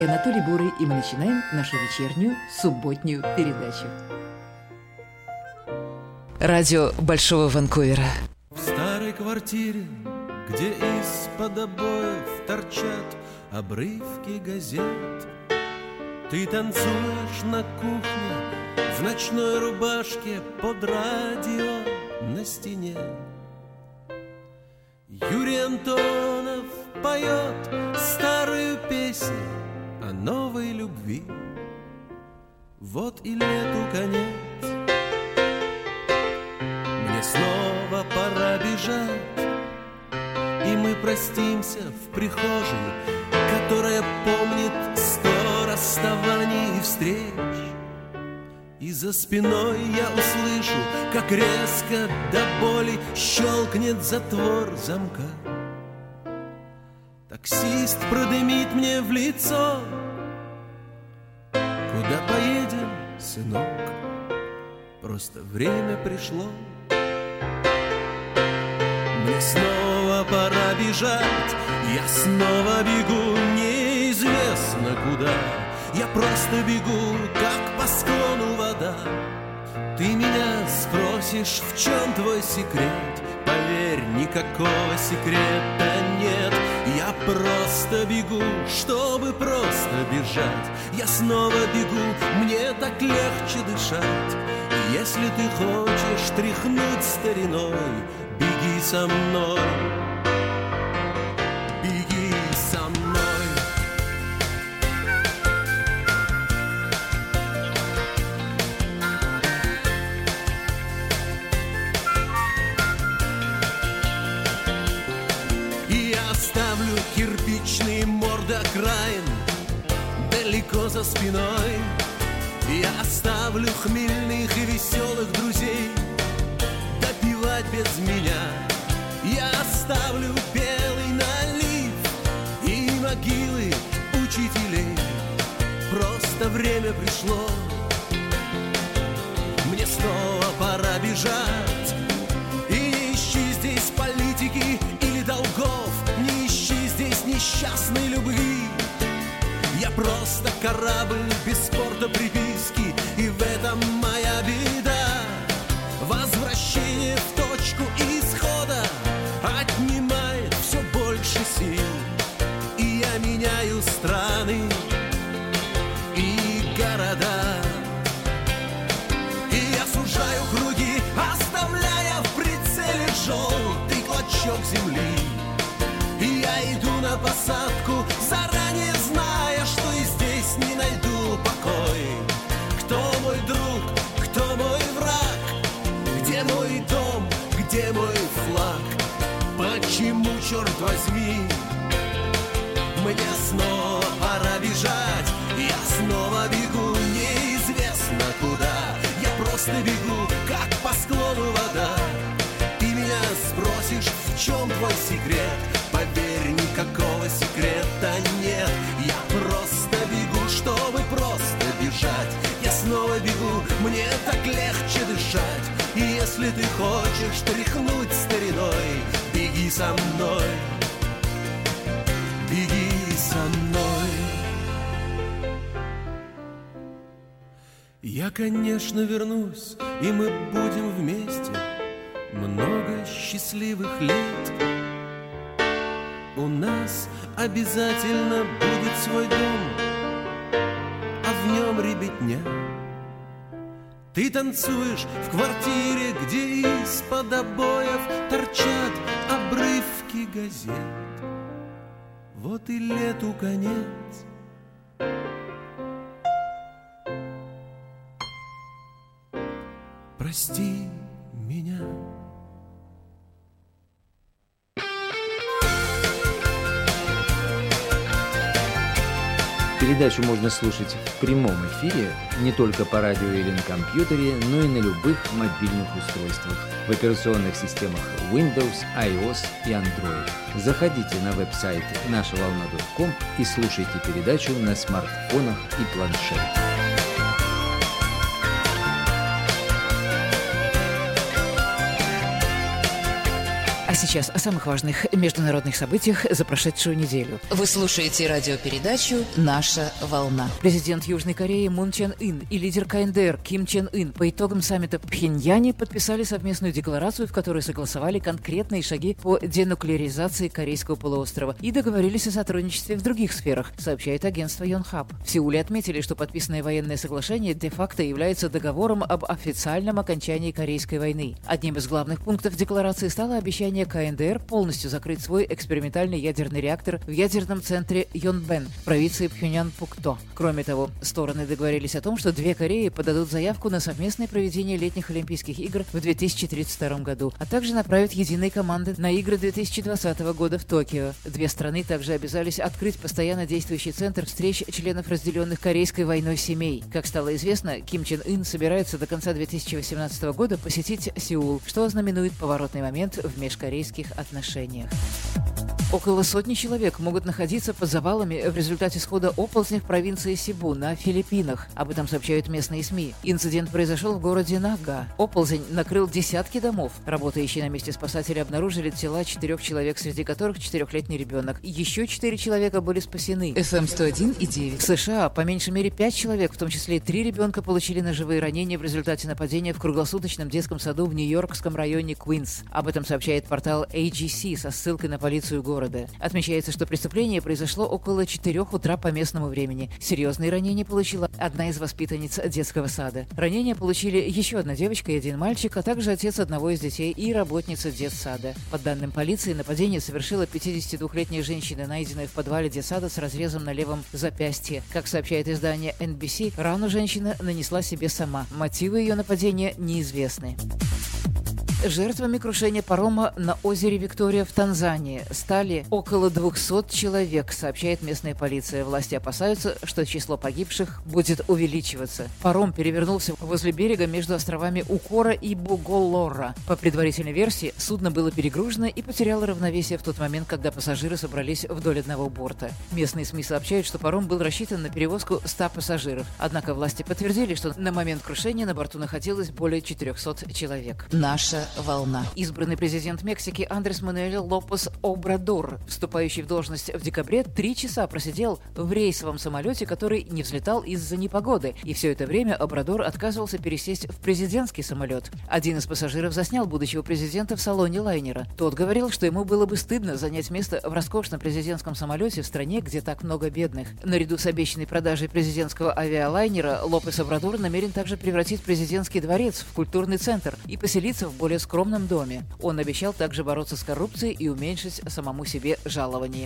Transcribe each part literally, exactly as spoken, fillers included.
Анатолий Бурый, и мы начинаем нашу вечернюю субботнюю передачу. Радио Большого Ванкувера. В старой квартире, где из-под обоев торчат обрывки газет, ты танцуешь на кухне в ночной рубашке под радио на стене. Юрий Антонов поет старую песню о новой любви. Вот и лету конец, мне снова пора бежать, и мы простимся в прихожей, которая помнит сто расставаний и встреч. И за спиной я услышу, как резко до боли щелкнет затвор замка. Таксист продымит мне в лицо: куда поедем, сынок? Просто время пришло. Мне снова пора бежать, я снова бегу неизвестно куда. Я просто бегу, как по склону вода. Ты меня спросишь, в чем твой секрет? Поверь, никакого секрета нет. Я просто бегу, чтобы просто бежать. Я снова бегу, мне так легче дышать. И если ты хочешь тряхнуть стариной, беги со мной, беги со мной. Кирпичные мордокраин далеко за спиной. Я оставлю хмельных и веселых друзей допивать без меня. Я оставлю белый налив и могилы учителей. Просто время пришло, мне снова пора бежать. И не ищи здесь политики или долгов, не ищи здесь несчастной любви. Я просто корабль без порта приписки, и в этом моя беда. Возвращение в точку исхода отнимает все больше сил. И я меняю страны и города, и я сужаю круги, оставляя в прицеле желтый клочок земли. И я иду на посадку, заранее зная, что и здесь не найду покой. Кто мой друг, кто мой враг? Где мой дом, где мой флаг? Почему, черт возьми, мне снова пора бежать? Я снова бегу неизвестно куда. Я просто бегу, как по склону вода. Ты меня спросишь, в чем твой секрет? Поверь, никакого секрета нет. Я просто бегу, чтобы просто бежать. Я снова бегу, мне так легче дышать. И если ты хочешь тряхнуть стариной, беги со мной, беги со мной. Я, конечно, вернусь, и мы будем вместе много счастливых лет. У нас обязательно будет свой дом, а в нем ребятня. Ты танцуешь в квартире, где из-под обоев торчат обрывки газет. Вот и лету конец. Прости меня. Передачу можно слушать в прямом эфире не только по радио или на компьютере, но и на любых мобильных устройствах в операционных системах Windows, iOS и Android. Заходите на веб-сайт наша волна точка ком и слушайте передачу на смартфонах и планшетах. А сейчас о самых важных международных событиях за прошедшую неделю. Вы слушаете радиопередачу «Наша волна». Президент Южной Кореи Мун Чен Ын и лидер ка эн дэ эр Ким Чен Ын по итогам саммита в Пхеньяне подписали совместную декларацию, в которой согласовали конкретные шаги по денуклеаризации Корейского полуострова и договорились о сотрудничестве в других сферах, сообщает агентство Йонхап. В Сеуле отметили, что подписанное военное соглашение де-факто является договором об официальном окончании Корейской войны. Одним из главных пунктов декларации стало обещание ка эн дэ эр полностью закрыть свой экспериментальный ядерный реактор в ядерном центре Йонбэн в провинции Пхеньян-Пукто. Кроме того, стороны договорились о том, что две Кореи подадут заявку на совместное проведение летних Олимпийских игр в две тысячи тридцать втором году, а также направят единые команды на игры две тысячи двадцатого года в Токио. Две страны также обязались открыть постоянно действующий центр встреч членов разделенных Корейской войной семей. Как стало известно, Ким Чен Ын собирается до конца две тысячи восемнадцатого года посетить Сеул, что ознаменует поворотный момент в межкорейских отношениях. Около сотни человек могут находиться под завалами в результате схода оползня в провинции Сибу на Филиппинах. Об этом сообщают местные СМИ. Инцидент произошел в городе Нага. Оползень накрыл десятки домов. Работающие на месте спасатели обнаружили тела четырех человек, среди которых четырехлетний ребенок. Еще четыре человека были спасены. эф эм сто один и девять. В США по меньшей мере пять человек, в том числе и три ребенка, получили ножевые ранения в результате нападения в круглосуточном детском саду в нью-йоркском районе Квинс. Об этом сообщает портал эй джи си со ссылкой на полицию города. Отмечается, что преступление произошло около четырех утра по местному времени. Серьезные ранения получила одна из воспитанниц детского сада. Ранения получили еще одна девочка и один мальчик, а также отец одного из детей и работница детсада. По данным полиции, нападение совершила пятидесятидвухлетняя женщина, найденная в подвале детсада с разрезом на левом запястье. Как сообщает издание эн би си, рану женщина нанесла себе сама. Мотивы ее нападения неизвестны. Жертвами крушения парома на озере Виктория в Танзании стали около двухсот человек, сообщает местная полиция. Власти опасаются, что число погибших будет увеличиваться. Паром перевернулся возле берега между островами Укора и Буголора. По предварительной версии, судно было перегружено и потеряло равновесие в тот момент, когда пассажиры собрались вдоль одного борта. Местные СМИ сообщают, что паром был рассчитан на перевозку ста пассажиров. Однако власти подтвердили, что на момент крушения на борту находилось более четырехсот человек. Наша волна. Избранный президент Мексики Андрес Мануэль Лопес Обрадор, вступающий в должность в декабре, три часа просидел в рейсовом самолете, который не взлетал из-за непогоды. И все это время Обрадор отказывался пересесть в президентский самолет. Один из пассажиров заснял будущего президента в салоне лайнера. Тот говорил, что ему было бы стыдно занять место в роскошном президентском самолете в стране, где так много бедных. Наряду с обещанной продажей президентского авиалайнера, Лопес Обрадор намерен также превратить президентский дворец в культурный центр и поселиться в более скромном доме. Он обещал также бороться с коррупцией и уменьшить самому себе жалование.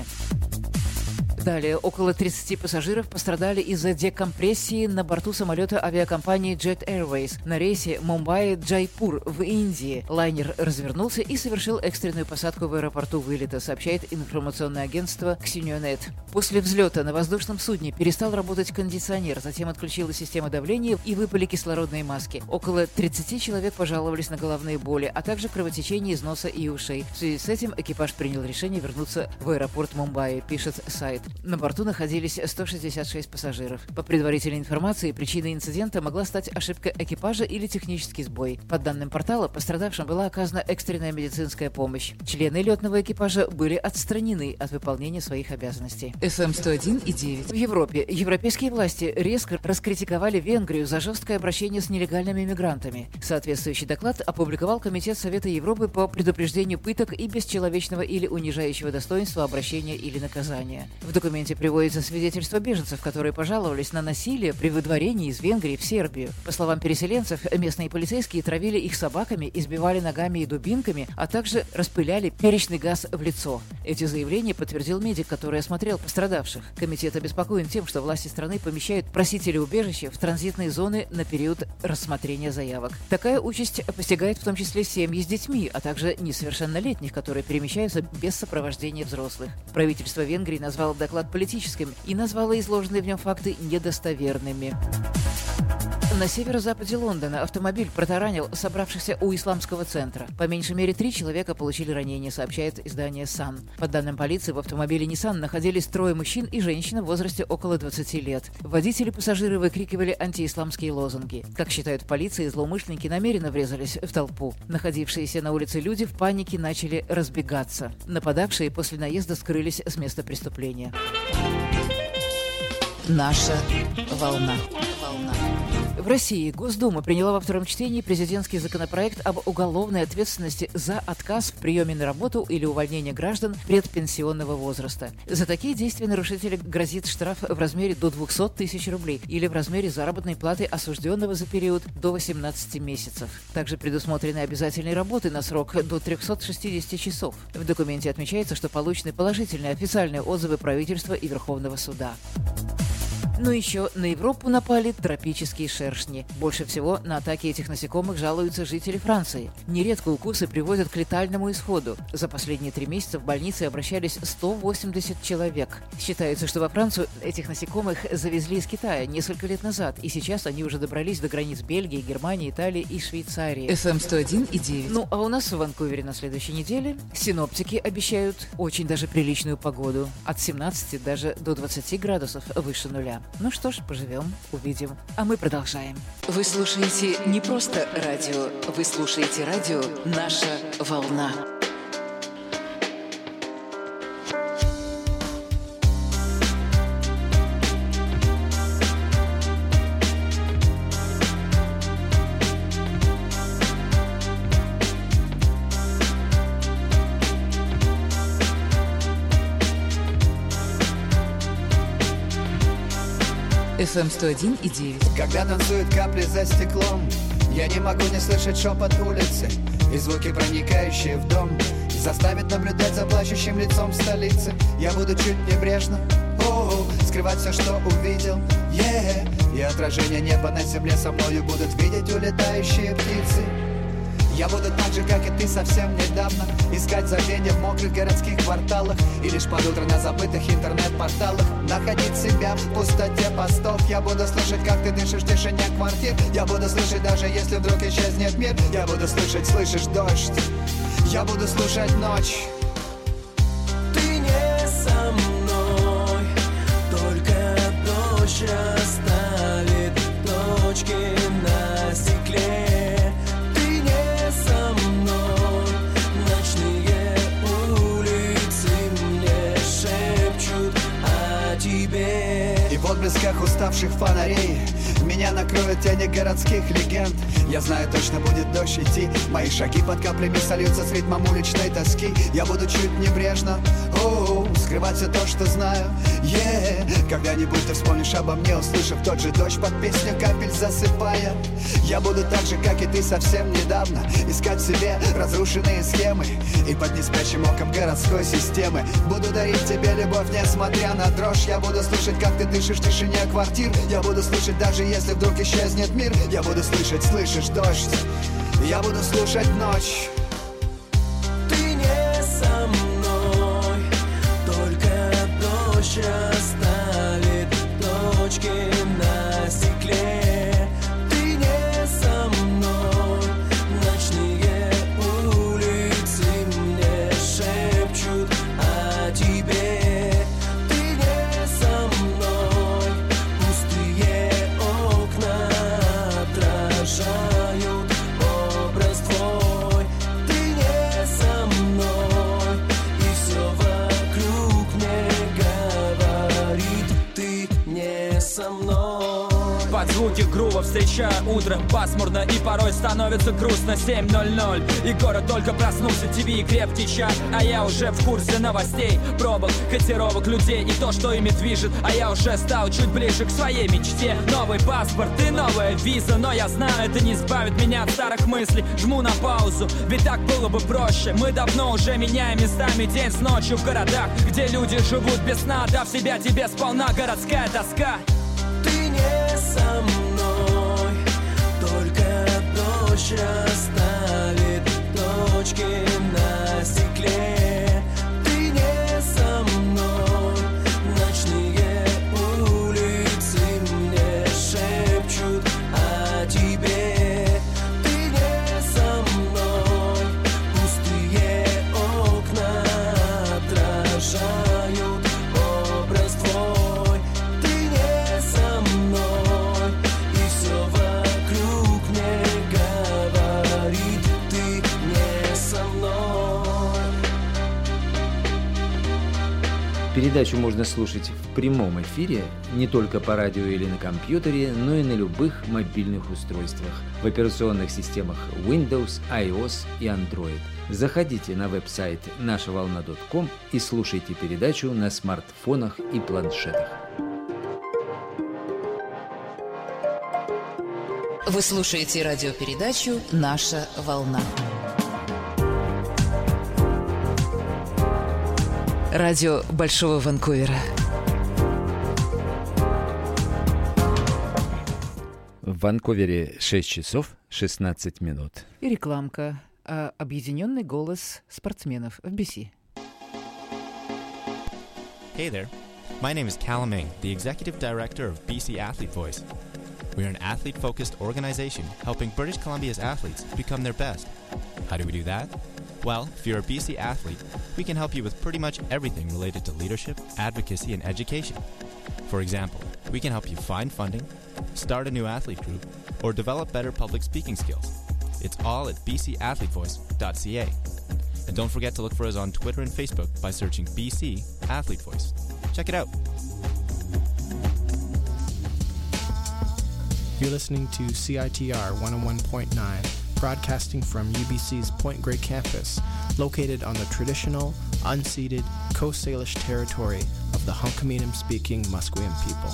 Далее, около тридцати пассажиров пострадали из-за декомпрессии на борту самолета авиакомпании Jet Airways на рейсе Мумбаи-Джайпур в Индии. Лайнер развернулся и совершил экстренную посадку в аэропорту вылета, сообщает информационное агентство Ксиньонет. После взлета на воздушном судне перестал работать кондиционер, затем отключилась система давления и выпали кислородные маски. Около тридцати человек пожаловались на головные боли, а также кровотечение из носа и ушей. В связи с этим экипаж принял решение вернуться в аэропорт Мумбаи, пишет сайт. На борту находились сто шестьдесят шесть пассажиров. По предварительной информации, причиной инцидента могла стать ошибка экипажа или технический сбой. По данным портала, пострадавшим была оказана экстренная медицинская помощь. Члены летного экипажа были отстранены от выполнения своих обязанностей. эф эм сто один и девять. В Европе европейские власти резко раскритиковали Венгрию за жесткое обращение с нелегальными мигрантами. Соответствующий доклад опубликовал Комитет Совета Европы по предупреждению пыток и бесчеловечного или унижающего достоинства обращения или наказания. В документе приводится свидетельство беженцев, которые пожаловались на насилие при выдворении из Венгрии в Сербию. По словам переселенцев, местные полицейские травили их собаками, избивали ногами и дубинками, а также распыляли перечный газ в лицо. Эти заявления подтвердил медик, который осмотрел пострадавших. Комитет обеспокоен тем, что власти страны помещают просителей убежища в транзитные зоны на период рассмотрения заявок. Такая участь постигает в том числе семьи с детьми, а также несовершеннолетних, которые перемещаются без сопровождения взрослых. Правительство Венгрии назвало доклад политическим и назвало изложенные в нем факты недостоверными. На северо-западе Лондона автомобиль протаранил собравшихся у исламского центра. По меньшей мере три человека получили ранения, сообщает издание Sun. По данным полиции, в автомобиле Nissan находились трое мужчин и женщина в возрасте около двадцати лет. Водители и пассажиры выкрикивали антиисламские лозунги. Как считают в полиции, злоумышленники намеренно врезались в толпу. Находившиеся на улице люди в панике начали разбегаться. Нападавшие после наезда скрылись с места преступления. Наша волна. Волна. В России Госдума приняла во втором чтении президентский законопроект об уголовной ответственности за отказ в приеме на работу или увольнение граждан предпенсионного возраста. За такие действия нарушителю грозит штраф в размере до двухсот тысяч рублей или в размере заработной платы осужденного за период до восемнадцати месяцев. Также предусмотрены обязательные работы на срок до трёхсот шестидесяти часов. В документе отмечается, что получены положительные официальные отзывы правительства и Верховного суда. Но еще на Европу напали тропические шершни. Больше всего на атаки этих насекомых жалуются жители Франции. Нередко укусы приводят к летальному исходу. За последние три месяца в больницы обращались сто восемьдесят человек. Считается, что во Францию этих насекомых завезли из Китая несколько лет назад, и сейчас они уже добрались до границ Бельгии, Германии, Италии и Швейцарии. эф эм сто один и девять. Ну, а у нас в Ванкувере на следующей неделе синоптики обещают очень даже приличную погоду. От семнадцати даже до двадцати градусов выше нуля. Ну что ж, поживем, увидим. А мы продолжаем. Вы слушаете не просто радио, вы слушаете радио «Наша волна». эф эм сто один и девять. Когда танцуют капли за стеклом, я не могу не слышать шепот улицы и звуки, проникающие в дом, заставят наблюдать за плачущим лицом столицы. Я буду чуть небрежно о-о, скрывать все, что увидел, yeah. И отражение неба на земле со мною будут видеть улетающие птицы. Я буду так же, как и ты совсем недавно, искать забвение в мокрых городских кварталах и лишь под утро на забытых интернет-порталах находить себя в пустоте постов. Я буду слышать, как ты дышишь в тишине квартир. Я буду слышать, даже если вдруг исчезнет мир. Я буду слышать, слышишь дождь. Я буду слушать ночь. Ты не со мной, только дождь оставит точки на стекле. И в отблесках уставших фонарей меня накроют тени городских легенд. Я знаю, точно будет дождь идти. Мои шаги под каплями сольются с ритмом уличной тоски. Я буду чуть небрежно о-о, скрывать все то, что знаю, yeah. Когда-нибудь ты вспомнишь обо мне, услышав тот же дождь под песню капель засыпая. Я буду так же, как и ты совсем недавно, искать в себе разрушенные схемы и под неспящим оком городской системы буду дарить тебе любовь, несмотря на дрожь. Я буду слышать, как ты дышишь в тишине квартир. Я буду слышать, даже если вдруг исчезнет мир. Я буду слышать, слышишь дождь. Я буду слушать ночь. Ты не со мной, только дождь оставит точки на стекле. Ты не со мной, ночные улицы мне шепчут о тебе. Ты не со мной, пустые окна отражают образ твой. Ты не со мной, и все вокруг мне говорит, ты не со мной. Под звуки грува встречаю утро пасмурно и порой становится грустно. Семь ноль ноль и город только проснулся. ТВ и крепкий чай, а я уже в курсе новостей, пробок, котировок людей и то, что ими движет. А я уже стал чуть ближе к своей мечте. Новый паспорт и новая виза, но я знаю, это не избавит меня от старых мыслей. Жму на паузу, ведь так было бы проще. Мы давно уже меняем местами день с ночью в городах, где люди живут без сна, дав себя тебе сполна. Городская тоска. Ты не со мной, только дождь оставит точки на стекле. Ты не со мной, ночные улицы мне шепчут о Передачу можно слушать в прямом эфире не только по радио или на компьютере, но и на любых мобильных устройствах в операционных системах Windows, iOS и Android. Заходите на веб-сайт наша волна точка ком и слушайте передачу на смартфонах и планшетах. Вы слушаете радиопередачу «Наша волна». Радио Большого Ванкувера. В Ванкувере шесть часов шестнадцать минут. И рекламка. А объединенный голос спортсменов в би си. Hey there. My name is Callum Ming, the Executive Director of B C Athlete Voice. We are an athlete-focused organization helping British Columbia's athletes become their best. How do we do that? Well, if you're a B C athlete, we can help you with pretty much everything related to leadership, advocacy, and education. For example, we can help you find funding, start a new athlete group, or develop better public speaking skills. It's all at b c athlete voice dot c a. And don't forget to look for us on Twitter and Facebook by searching B C Athlete Voice. Check it out. You're listening to C I T R one oh one point nine, broadcasting from U B C's Point Grey campus, located on the traditional, unceded Coast Salish territory of the Hunkaminam-speaking Musqueam people.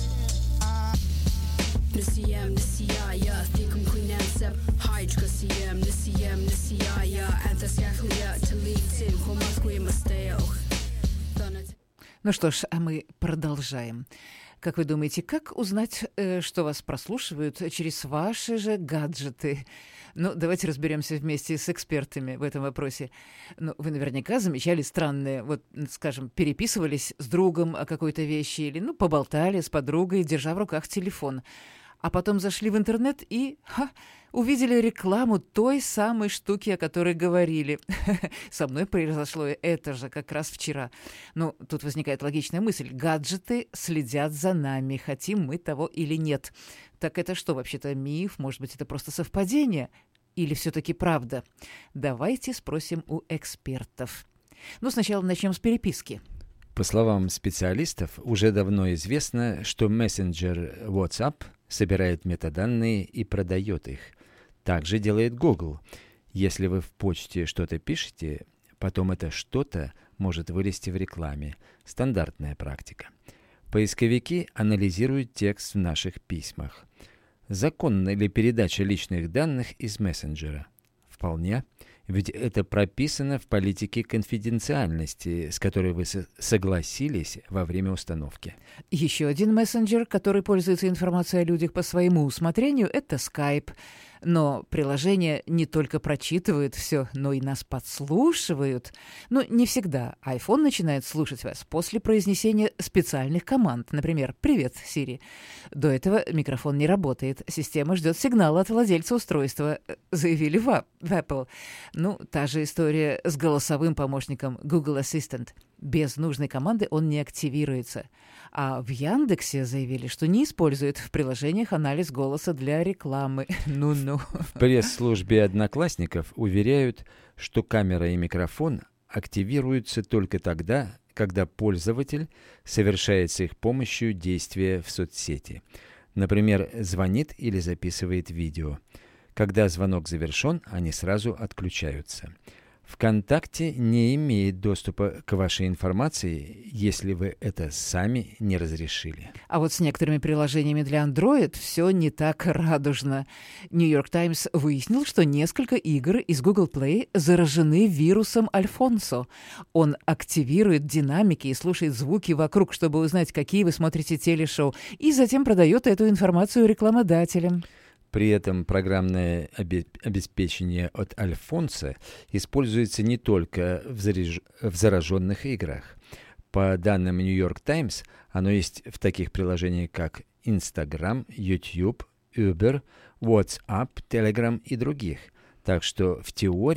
Ну что ж, а мы продолжаем. Как вы думаете, как узнать, что вас прослушивают через ваши же гаджеты? Ну, давайте разберемся вместе с экспертами в этом вопросе. Ну, вы наверняка замечали странные, вот, скажем, переписывались с другом о какой-то вещи или, ну, поболтали с подругой, держа в руках телефон. А потом зашли в интернет и ха, увидели рекламу той самой штуки, о которой говорили. Со мной произошло это же как раз вчера. Ну, тут возникает логичная мысль. Гаджеты следят за нами, хотим мы того или нет. Так это что, вообще-то миф? Может быть, это просто совпадение? Или все-таки правда? Давайте спросим у экспертов. Ну, сначала начнем с переписки. По словам специалистов, уже давно известно, что мессенджер WhatsApp собирает метаданные и продает их. Также делает Google. Если вы в почте что-то пишете, потом это что-то может вылезти в рекламе. Стандартная практика. Поисковики анализируют текст в наших письмах. Законна ли передача личных данных из мессенджера? Вполне. Ведь это прописано в политике конфиденциальности, с которой вы согласились во время установки. Еще один мессенджер, который пользуется информацией о людях по своему усмотрению, это Skype. Но приложение не только прочитывает все, но и нас подслушивают. Но не всегда. iPhone начинает слушать вас после произнесения специальных команд. Например, «Привет, Siri». До этого микрофон не работает. Система ждет сигнала от владельца устройства, заявили в Apple. Ну, та же история с голосовым помощником Google Assistant. Без нужной команды он не активируется. А в Яндексе заявили, что не используют в приложениях анализ голоса для рекламы. Ну-ну. В пресс-службе Одноклассников уверяют, что камера и микрофон активируются только тогда, когда пользователь совершает с их помощью действия в соцсети. Например, звонит или записывает видео. Когда звонок завершен, они сразу отключаются. ВКонтакте не имеет доступа к вашей информации, если вы это сами не разрешили. А вот с некоторыми приложениями для Android все не так радужно. New York Times выяснил, что несколько игр из Google Play заражены вирусом Альфонсо. Он активирует динамики и слушает звуки вокруг, чтобы узнать, какие вы смотрите телешоу, и затем продает эту информацию рекламодателям. При этом программное обеспечение от Альфонсо используется не только в, заряж... в зараженных играх. По данным New York Times, оно есть в таких приложениях, как Instagram, YouTube, Uber, WhatsApp, Telegram и других. Так что в теории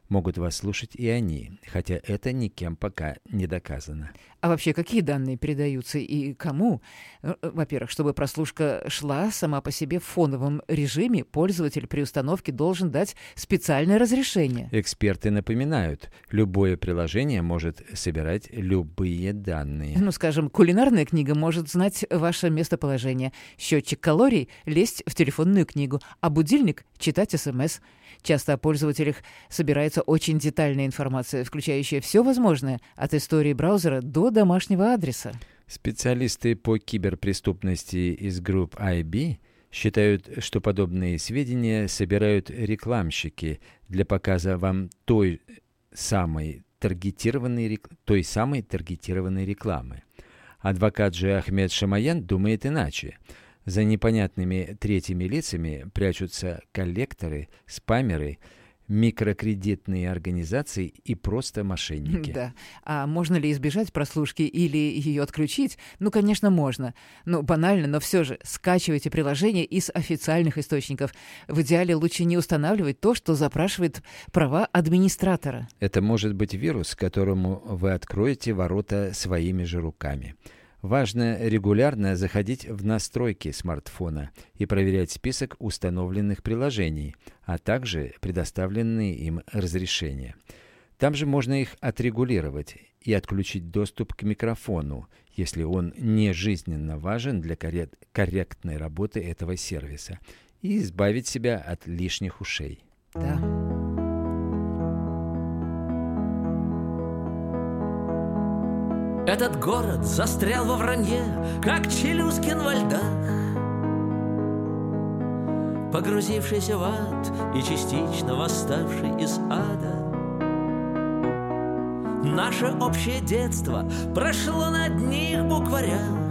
Могут вас слушать и они, хотя это никем пока не доказано. А вообще, какие данные передаются и кому? Во-первых, чтобы прослушка шла сама по себе в фоновом режиме, пользователь при установке должен дать специальное разрешение. Эксперты напоминают, любое приложение может собирать любые данные. Ну, скажем, кулинарная книга может знать ваше местоположение, счетчик калорий — лезть в телефонную книгу, а будильник — читать СМС. Часто о пользователях собирается очень детальная информация, включающая все возможное, от истории браузера до домашнего адреса. Специалисты по киберпреступности из групп ай би считают, что подобные сведения собирают рекламщики для показа вам той самой таргетированной, той самой таргетированной рекламы. Адвокат же Ахмед Шамаян думает иначе. За непонятными третьими лицами прячутся коллекторы, спамеры, микрокредитные организации и просто мошенники. Да. А можно ли избежать прослушки или ее отключить? Ну, конечно, можно. Ну, банально, но все же скачивайте приложение из официальных источников. В идеале лучше не устанавливать то, что запрашивает права администратора. Это может быть вирус, которому вы откроете ворота своими же руками. Важно регулярно заходить в настройки смартфона и проверять список установленных приложений, а также предоставленные им разрешения. Там же можно их отрегулировать и отключить доступ к микрофону, если он не жизненно важен для корректной работы этого сервиса, и избавить себя от лишних ушей. Да. Этот город застрял во вранье, как Челюскин во льдах, погрузившийся в ад и частично восставший из ада. Наше общее детство прошло на одних букварях.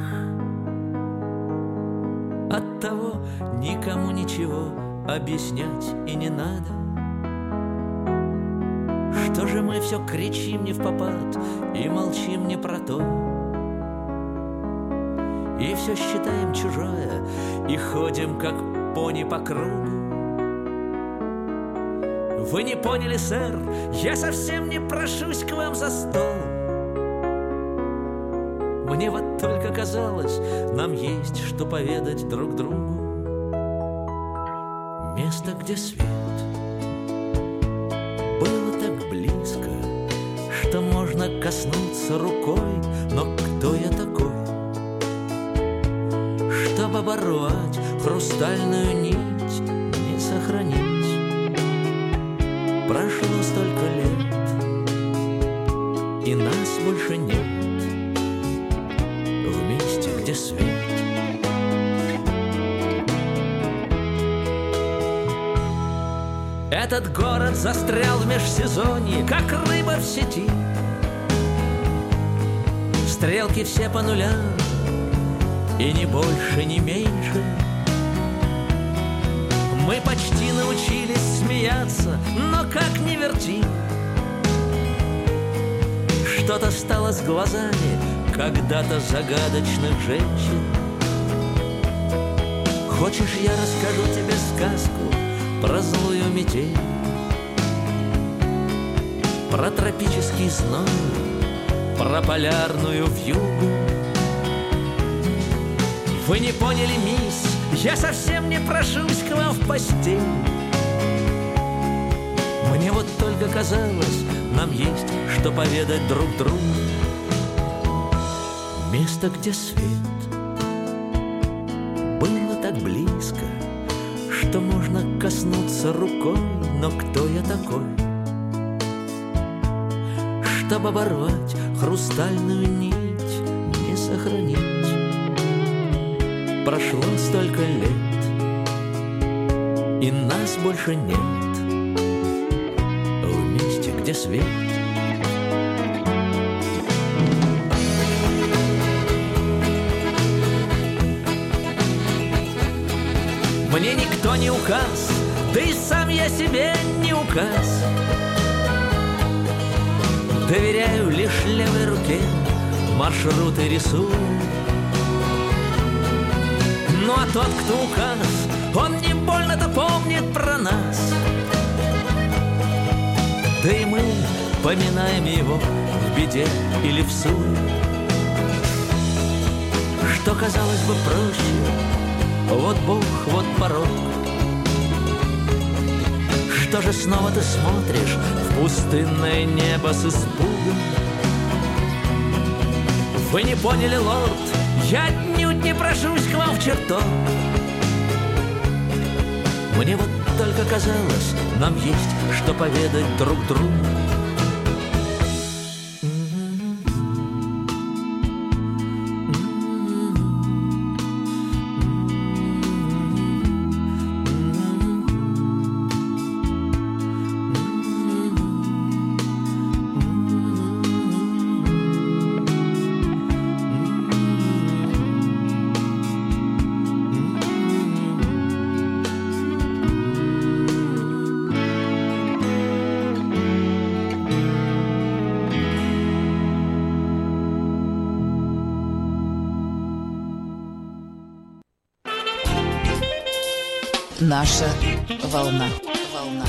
Оттого никому ничего объяснять и не надо. Что же мы все кричим не впопад и молчим не про то, и все считаем чужое и ходим, как пони, по кругу? Вы не поняли, сэр, я совсем не прошусь к вам за стол. Мне вот только казалось, нам есть что поведать друг другу. Место, где свет было так близко, что можно коснуться рукой. Но кто я такой, чтобы оборвать хрустальную нить, не сохранить? Прошло столько лет, и нас больше нет в месте, где свет. Этот город застрял в межсезонье, как рыба в сети. Стрелки все по нулям, и ни больше, ни меньше. Мы почти научились смеяться, но как ни верти, что-то стало с глазами когда-то загадочных женщин. Хочешь, я расскажу тебе сказку про злую метель, про тропический зной, про полярную вьюгу? Вы не поняли, мисс, я совсем не прошусь к вам в постель. Мне вот только казалось, нам есть что поведать друг другу. Место, где свет было так близко, что можно коснуться рукой. Но кто я такой, чтобы оборвать хрустальную нить, не сохранить? Прошло столько лет, и нас больше нет в месте, где свет. Мне никто не указ, да и сам я себе не указ. Доверяю лишь левой руке, маршруты рисую. Ну а тот, кто указ, он не больно-то помнит про нас. да и мы поминаем его в беде или в суе. Что, казалось бы, проще, вот Бог, вот порог. Что же снова ты смотришь в пустынное небо с испугом? Вы не поняли, лорд, я отнюдь не прошусь к вам в чертог. Мне вот только казалось, нам есть что поведать друг другу. Наша волна. волна.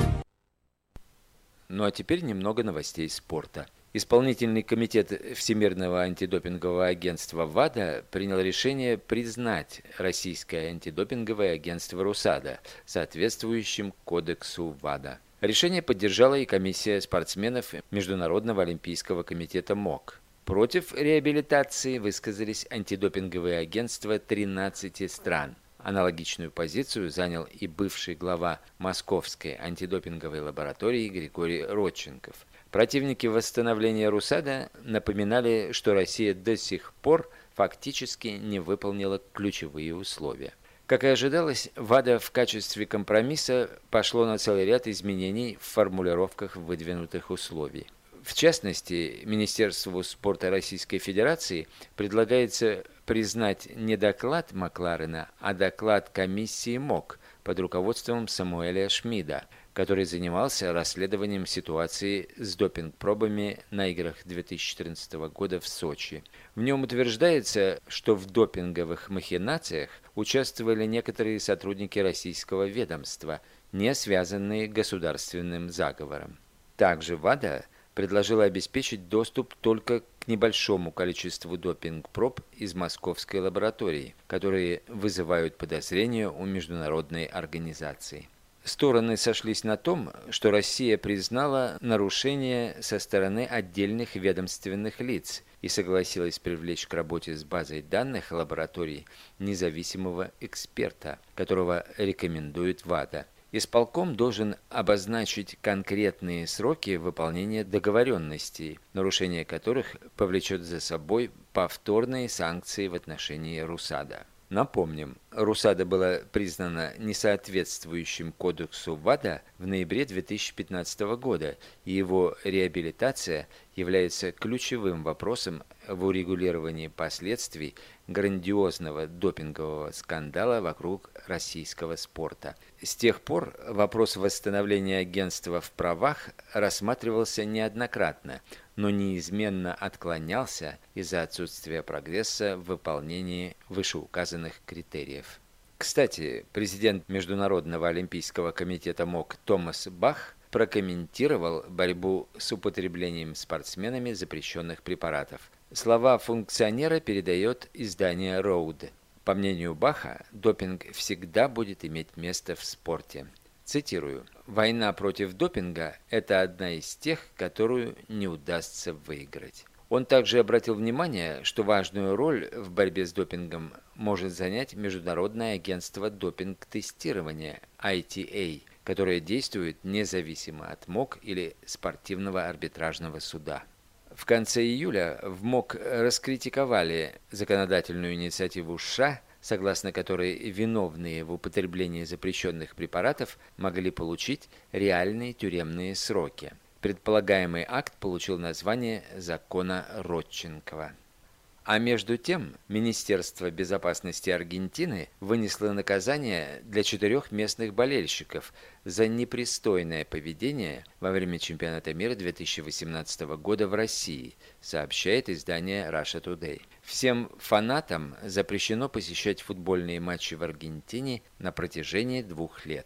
Ну а теперь немного новостей спорта. Исполнительный комитет Всемирного антидопингового агентства ВАДА принял решение признать российское антидопинговое агентство РУСАДА соответствующим кодексу ВАДА. Решение поддержала и комиссия спортсменов Международного олимпийского комитета МОК. Против реабилитации высказались антидопинговые агентства тринадцати стран. Аналогичную позицию занял и бывший глава Московской антидопинговой лаборатории Григорий Родченков. Противники восстановления РУСАДА напоминали, что Россия до сих пор фактически не выполнила ключевые условия. Как и ожидалось, ВАДА в качестве компромисса пошло на целый ряд изменений в формулировках выдвинутых условий. В частности, Министерству спорта Российской Федерации предлагается признать не доклад Макларена, а доклад комиссии МОК под руководством Самуэля Шмида, который занимался расследованием ситуации с допинг-пробами на играх две тысячи четырнадцатого года в Сочи. В нем утверждается, что в допинговых махинациях участвовали некоторые сотрудники российского ведомства, не связанные государственным заговором. Также ВАДА предложила обеспечить доступ только к небольшому количеству допинг-проб из московской лаборатории, которые вызывают подозрения у международной организации. Стороны сошлись на том, что Россия признала нарушения со стороны отдельных ведомственных лиц и согласилась привлечь к работе с базой данных лабораторий независимого эксперта, которого рекомендует ВАДА. Исполком должен обозначить конкретные сроки выполнения договоренностей, нарушение которых повлечет за собой повторные санкции в отношении РУСАДА. Напомним, РУСАДА была признана несоответствующим кодексу ВАДА в ноябре две тысячи пятнадцатого года, и его реабилитация является ключевым вопросом в урегулировании последствий грандиозного допингового скандала вокруг российского спорта. С тех пор вопрос восстановления агентства в правах рассматривался неоднократно, но неизменно отклонялся из-за отсутствия прогресса в выполнении вышеуказанных критериев. Кстати, президент Международного олимпийского комитета МОК Томас Бах прокомментировал борьбу с употреблением спортсменами запрещенных препаратов. Слова функционера передает издание Road. По мнению Баха, допинг всегда будет иметь место в спорте. Цитирую: «Война против допинга – это одна из тех, которую не удастся выиграть». Он также обратил внимание, что важную роль в борьбе с допингом может занять Международное агентство допинг-тестирования ай ти эй, которое действует независимо от МОК или спортивного арбитражного суда. В конце июля в МОК раскритиковали законодательную инициативу США, согласно которой виновные в употреблении запрещенных препаратов могли получить реальные тюремные сроки. Предполагаемый акт получил название «Закона Родченкова». А между тем, Министерство безопасности Аргентины вынесло наказание для четырех местных болельщиков за непристойное поведение во время чемпионата мира две тысячи восемнадцатого года в России, сообщает издание Russia Today. Всем фанатам запрещено посещать футбольные матчи в Аргентине на протяжении двух лет.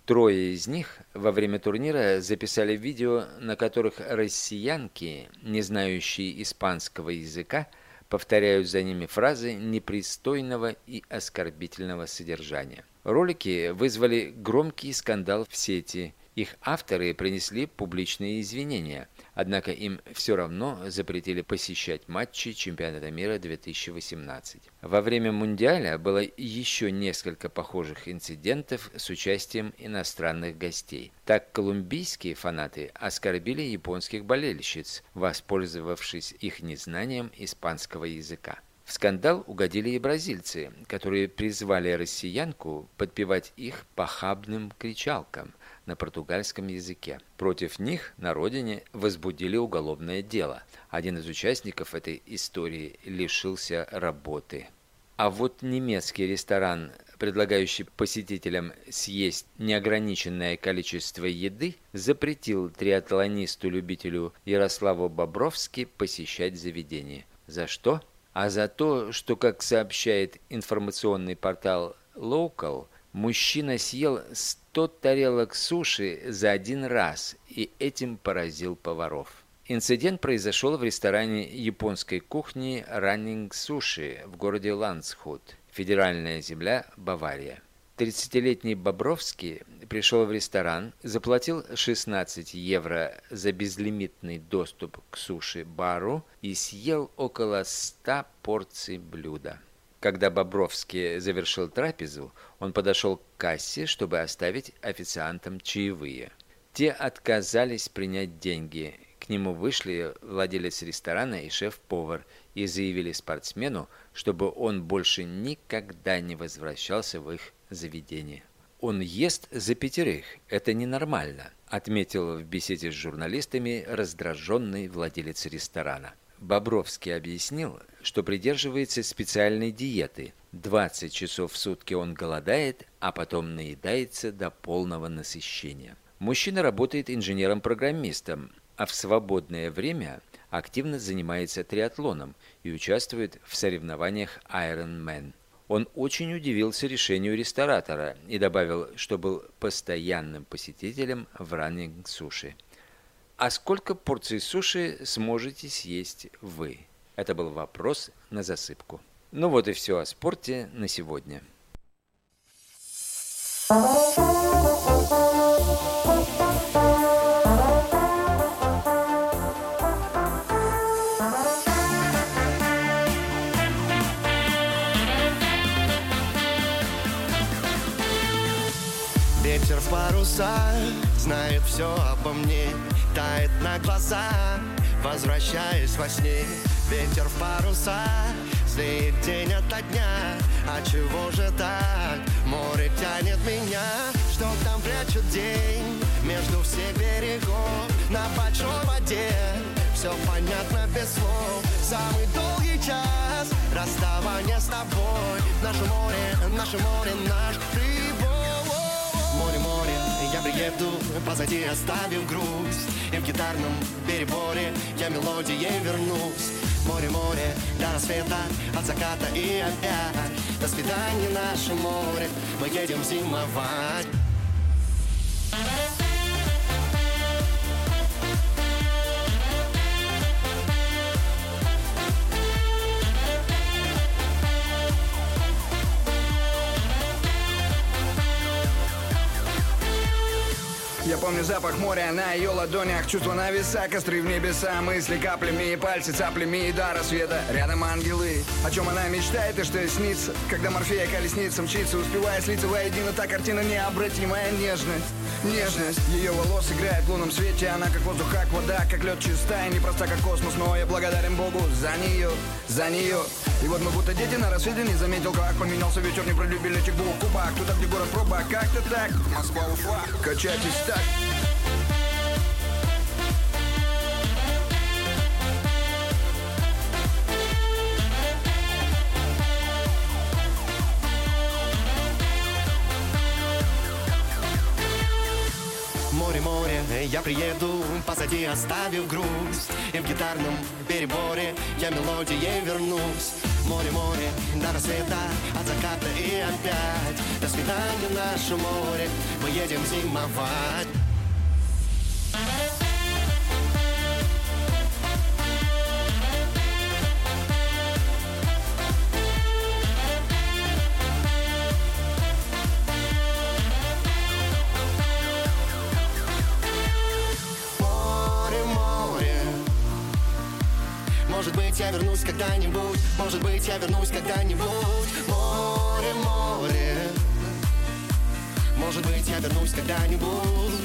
Трое из них во время турнира записали видео, на которых россиянки, не знающие испанского языка, повторяют за ними фразы непристойного и оскорбительного содержания. Ролики вызвали громкий скандал в сети. Их авторы принесли публичные извинения, однако им все равно запретили посещать матчи чемпионата мира две тысячи восемнадцать. Во время Мундиаля было еще несколько похожих инцидентов с участием иностранных гостей. Так колумбийские фанаты оскорбили японских болельщиц, воспользовавшись их незнанием испанского языка. В скандал угодили и бразильцы, которые призвали россиянку подпевать их похабным кричалкам на португальском языке. Против них на родине возбудили уголовное дело. Один из участников этой истории лишился работы. А вот немецкий ресторан, предлагающий посетителям съесть неограниченное количество еды, запретил триатлонисту-любителю Ярославу Бобровски посещать заведение. За что? А за то, что, как сообщает информационный портал Local, мужчина съел сто тарелок суши за один раз и этим поразил поваров. Инцидент произошел в ресторане японской кухни Running Sushi в городе Ландсхут, федеральная земля Бавария. тридцатилетний Бобровский пришел в ресторан, заплатил шестнадцать евро за безлимитный доступ к суши-бару и съел около ста порций блюда. Когда Бобровский завершил трапезу, он подошел к кассе, чтобы оставить официантам чаевые. Те отказались принять деньги. К нему вышли владелец ресторана и шеф-повар и заявили спортсмену, чтобы он больше никогда не возвращался в их заведение. «Он ест за пятерых, это ненормально», отметил в беседе с журналистами раздраженный владелец ресторана. Бобровский объяснил, что придерживается специальной диеты. двадцать часов в сутки он голодает, а потом наедается до полного насыщения. Мужчина работает инженером-программистом, а в свободное время активно занимается триатлоном и участвует в соревнованиях Ironman. Он очень удивился решению ресторатора и добавил, что был постоянным посетителем в Running Sushi. А сколько порций суши сможете съесть вы? Это был вопрос на засыпку. Ну вот и все о спорте на сегодня. Ветер в паруса знает все обо мне, тает на глаза, возвращаясь во сне. Ветер в паруса злеет день ото дня. А чего же так? Море тянет меня. Что там прячет день между всех берегов? На большой воде все понятно без слов. Самый долгий час расставания с тобой. Наше море, наше море, наш прибой. Море, море, я приеду, позади оставив грусть. И в гитарном переборе я мелодией вернусь. Море, море, до рассвета, от заката и опять. До свидания, наше море, мы едем зимовать. Я помню запах моря на ее ладонях, чувства на весах, костры в небеса, мысли каплями и пальцы цаплями и до рассвета. Рядом ангелы, о чем она мечтает и что ей снится, когда Морфея колесница мчится, успевая слиться воедино, та картина необратимая нежность. Нежность ее волос играет в лунном свете, она как воздух, как вода, как лед чистая, непроста, как космос, но я благодарен Богу за нее, за нее. И вот мы будто дети на рассвете, не заметил, как поменялся ветер, не пролюбили чекбу в кубах, туда, где город проба, как-то так, Москва, Уфа, качайтесь так. Море, море, я приеду, позади оставив грусть. И в гитарном переборе я мелодией вернусь. Море, море, до рассвета, от заката и опять. До свидания, наше море, мы едем зимовать. Может быть, я вернусь когда-нибудь, может быть, я вернусь когда-нибудь. Море, море, может быть, я вернусь когда-нибудь.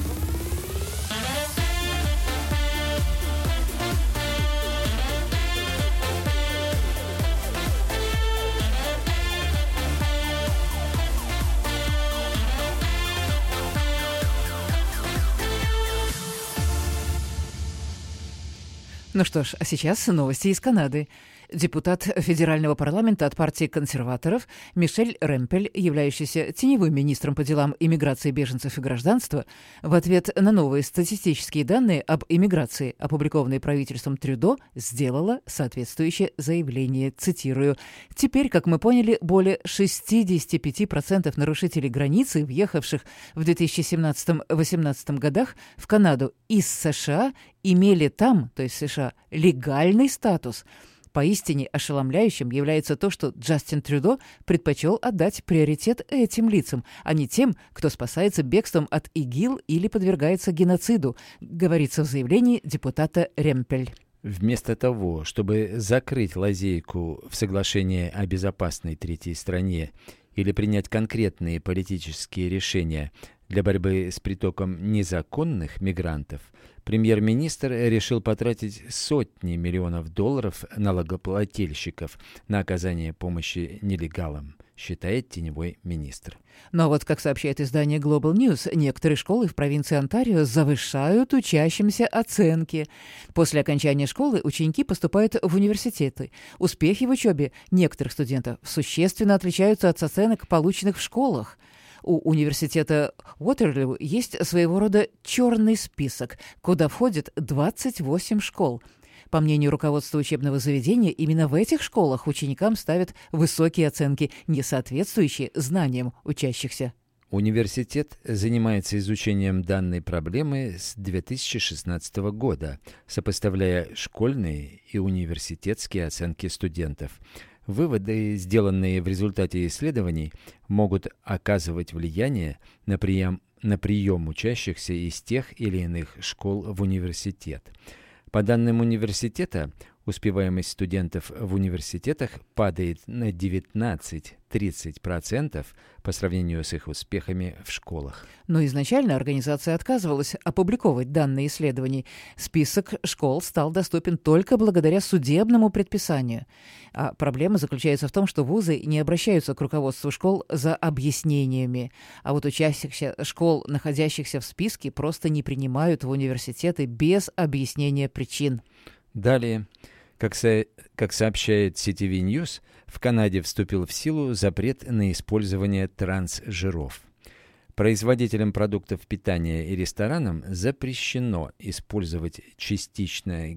Ну что ж, а сейчас новости из Канады. Депутат федерального парламента от партии консерваторов Мишель Ремпель, являющийся теневым министром по делам иммиграции, беженцев и гражданства, в ответ на новые статистические данные об иммиграции, опубликованные правительством Трюдо, сделала соответствующее заявление, цитирую: «Теперь, как мы поняли, более шестьдесят пять процентов нарушителей границы, въехавших в две тысячи семнадцатом — две тысячи восемнадцатом годах в Канаду из США, имели там, то есть США, легальный статус». Поистине ошеломляющим является то, что Джастин Трюдо предпочел отдать приоритет этим лицам, а не тем, кто спасается бегством от ИГИЛ или подвергается геноциду, говорится в заявлении депутата Ремпель. Вместо того, чтобы закрыть лазейку в соглашении о безопасной третьей стране или принять конкретные политические решения для борьбы с притоком незаконных мигрантов, премьер-министр решил потратить сотни миллионов долларов налогоплательщиков на оказание помощи нелегалам, считает теневой министр. Но вот, как сообщает издание Global News, некоторые школы в провинции Онтарио завышают учащимся оценки. После окончания школы ученики поступают в университеты. Успехи в учебе некоторых студентов существенно отличаются от оценок, полученных в школах. У университета Уотерлу есть своего рода черный список, куда входят двадцать восемь школ. По мнению руководства учебного заведения, именно в этих школах ученикам ставят высокие оценки, не соответствующие знаниям учащихся. Университет занимается изучением данной проблемы с две тысячи шестнадцатого года, сопоставляя школьные и университетские оценки студентов. Выводы, сделанные в результате исследований, могут оказывать влияние на прием, на прием учащихся из тех или иных школ в университет. По данным университета, успеваемость студентов в университетах падает на девятнадцать-тридцать процентов по сравнению с их успехами в школах. Но изначально организация отказывалась опубликовать данные исследований. Список школ стал доступен только благодаря судебному предписанию. А проблема заключается в том, что вузы не обращаются к руководству школ за объяснениями. А вот учащихся школ, находящихся в списке, просто не принимают в университеты без объяснения причин. Далее, как, со... как сообщает си ти ви News, в Канаде вступил в силу запрет на использование трансжиров. Производителям продуктов питания и ресторанам запрещено использовать частично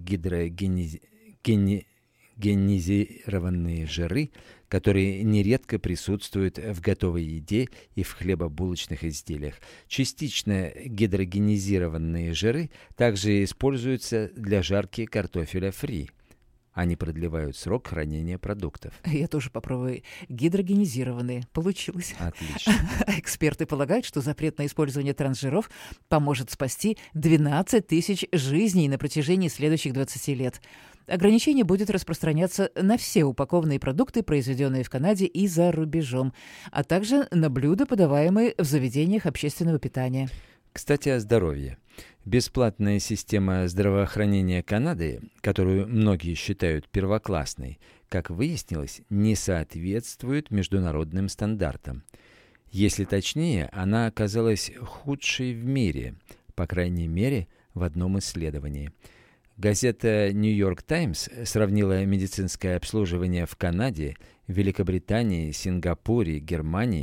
гидрогенизированные жиры, которые нередко присутствуют в готовой еде и в хлебобулочных изделиях. Частично гидрогенизированные жиры также используются для жарки картофеля фри. Они продлевают срок хранения продуктов. Я тоже попробую. Гидрогенизированные. Получилось. Отлично. Эксперты полагают, что запрет на использование трансжиров поможет спасти двенадцать тысяч жизней на протяжении следующих двадцати лет. Ограничение будет распространяться на все упакованные продукты, произведенные в Канаде и за рубежом, а также на блюда, подаваемые в заведениях общественного питания. Кстати, о здоровье. Бесплатная система здравоохранения Канады, которую многие считают первоклассной, как выяснилось, не соответствует международным стандартам. Если точнее, она оказалась худшей в мире, по крайней мере, в одном исследовании. Газета «Нью Йорк Таймс» сравнила медицинское обслуживание в Канаде, Великобритании, Сингапуре, Германии,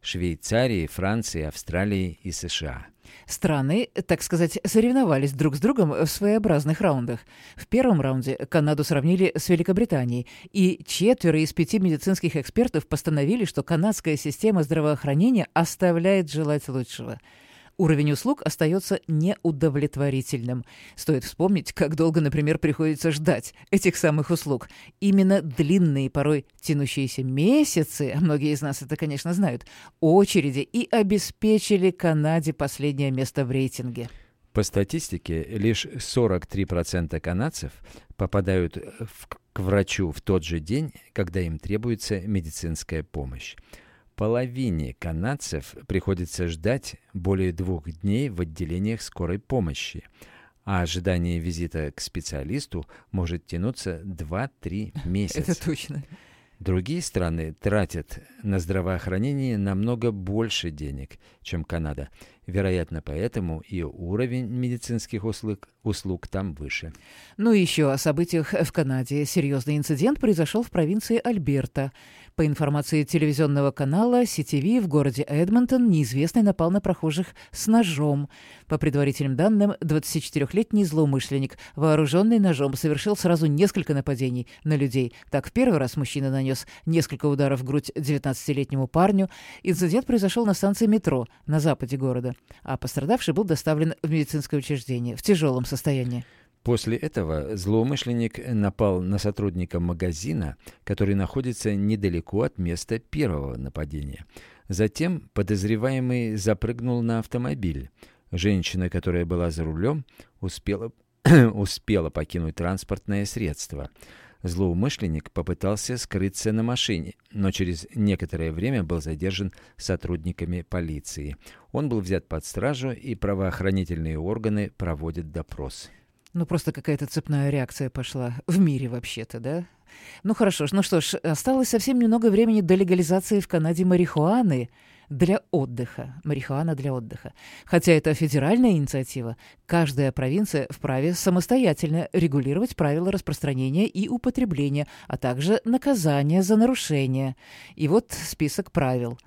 Швейцарии, Франции, Австралии и США. Страны, так сказать, соревновались друг с другом в своеобразных раундах. В первом раунде Канаду сравнили с Великобританией, и четверо из пяти медицинских экспертов постановили, что канадская система здравоохранения оставляет желать лучшего. Уровень услуг остается неудовлетворительным. Стоит вспомнить, как долго, например, приходится ждать этих самых услуг. Именно длинные, порой тянущиеся месяцы, а многие из нас это, конечно, знают, очереди и обеспечили Канаде последнее место в рейтинге. По статистике, лишь сорок три процента канадцев попадают в, к врачу в тот же день, когда им требуется медицинская помощь. Половине канадцев приходится ждать более двух дней в отделениях скорой помощи, а ожидание визита к специалисту может тянуться два-три месяца. Это точно. Другие страны тратят на здравоохранение намного больше денег, чем Канада. Вероятно, поэтому и уровень медицинских услуг, услуг там выше. Ну и еще о событиях в Канаде. Серьезный инцидент произошел в провинции Альберта. По информации телевизионного канала си ти ви, в городе Эдмонтон неизвестный напал на прохожих с ножом. По предварительным данным, двадцатичетырёхлетний злоумышленник, вооруженный ножом, совершил сразу несколько нападений на людей. Так, в первый раз мужчина нанес несколько ударов в грудь девятнадцатилетнему парню. Инцидент произошел на станции метро на западе города, а пострадавший был доставлен в медицинское учреждение в тяжелом состоянии. После этого злоумышленник напал на сотрудника магазина, который находится недалеко от места первого нападения. Затем подозреваемый запрыгнул на автомобиль. Женщина, которая была за рулем, успела, успела покинуть транспортное средство. Злоумышленник попытался скрыться на машине, но через некоторое время был задержан сотрудниками полиции. Он был взят под стражу, и правоохранительные органы проводят допрос. Ну, просто какая-то цепная реакция пошла в мире вообще-то, да? Ну, хорошо, ну что ж, осталось совсем немного времени до легализации в Канаде марихуаны для отдыха. Марихуана для отдыха. Хотя это федеральная инициатива, каждая провинция вправе самостоятельно регулировать правила распространения и употребления, а также наказания за нарушения. И вот список правил.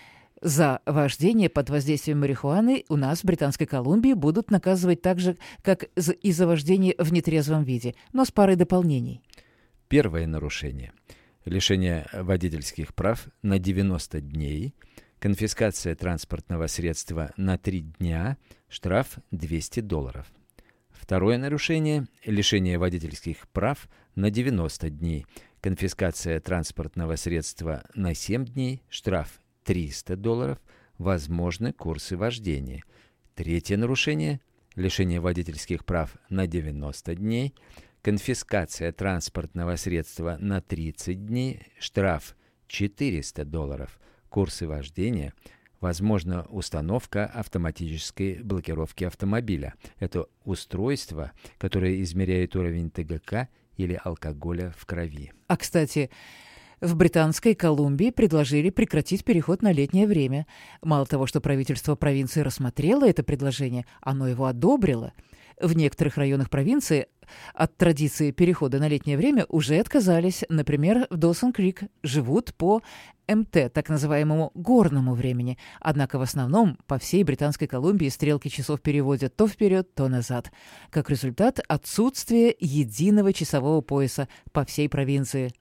За вождение под воздействием марихуаны у нас в Британской Колумбии будут наказывать так же, как и за вождение в нетрезвом виде, но с парой дополнений. Первое нарушение. Лишение водительских прав на девяносто дней, конфискация транспортного средства на три дня, штраф двести долларов. Второе нарушение. Лишение водительских прав на девяносто дней, конфискация транспортного средства на семь дней, штраф триста долларов, возможны курсы вождения. Третье нарушение. Лишение водительских прав на девяносто дней, конфискация транспортного средства на тридцать дней, штраф четыреста долларов, курсы вождения, возможна установка автоматической блокировки автомобиля. Это устройство, которое измеряет уровень ТГК или алкоголя в крови. А, кстати, в Британской Колумбии предложили прекратить переход на летнее время. Мало того, что правительство провинции рассмотрело это предложение, оно его одобрило. В некоторых районах провинции от традиции перехода на летнее время уже отказались. Например, в Доусон-Крик живут по эм тэ, так называемому горному времени. Однако в основном по всей Британской Колумбии стрелки часов переводят то вперед, то назад. Как результат, отсутствие единого часового пояса по всей провинции.